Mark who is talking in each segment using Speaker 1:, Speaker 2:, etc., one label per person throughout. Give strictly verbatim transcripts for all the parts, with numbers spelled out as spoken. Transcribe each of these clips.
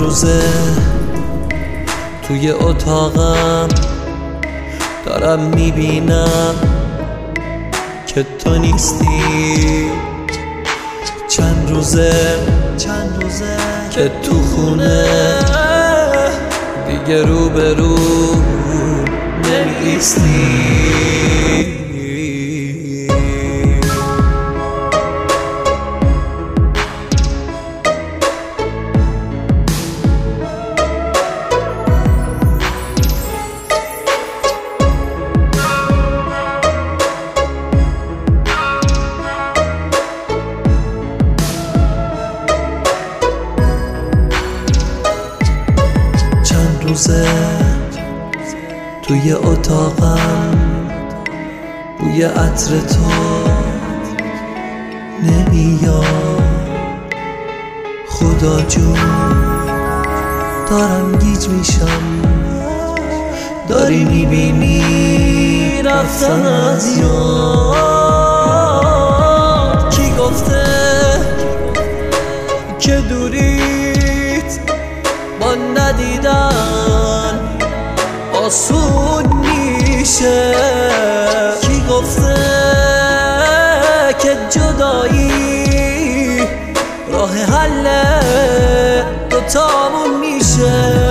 Speaker 1: روزه توی اتاقم دارم میبینم که تو نیستی. چند روزه چند روزه که تو خونه دیگه رو به رو نمی‌ایستی. روزه توی اتاقم بوی عطر تو نمیاد. خدا جون دارم گیج میشم، داری میبینی رفتن از یاد. کی گفته که دوریت با ندیدن آسون میشه؟ کی گفته که جدایی راه حل دوتامون میشه؟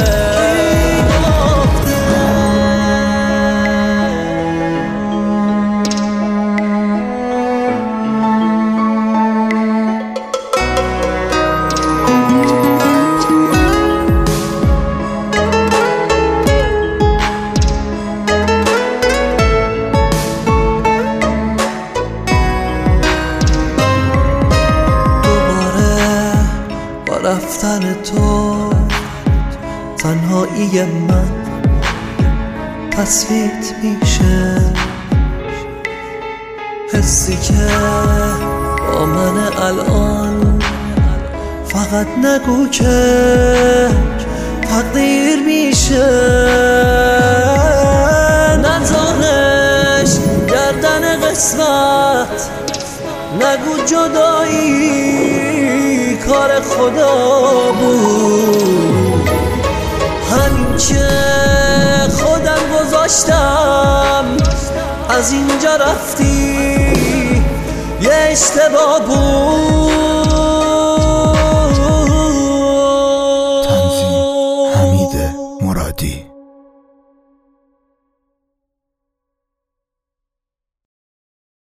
Speaker 1: رفتن تو تنهایی من تثبیت میشه. حسی که با من الان فقط نگو که تقدیر میشه. نزارش گردن قسمت، نگو جدایی کار خدا بود. همین که خودم گذاشتم از اینجا رفتی یه اشتباه بود.